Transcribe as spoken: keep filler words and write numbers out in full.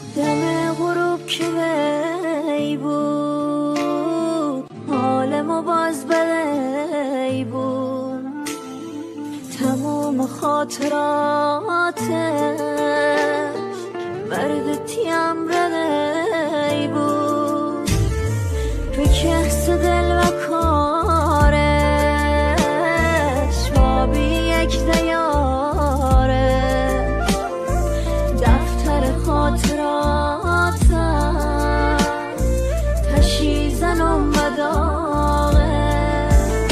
دم غروب که وی بود حال ما باز بلی بود، تموم خاطراتش مرد تیم رلی بود، به که سده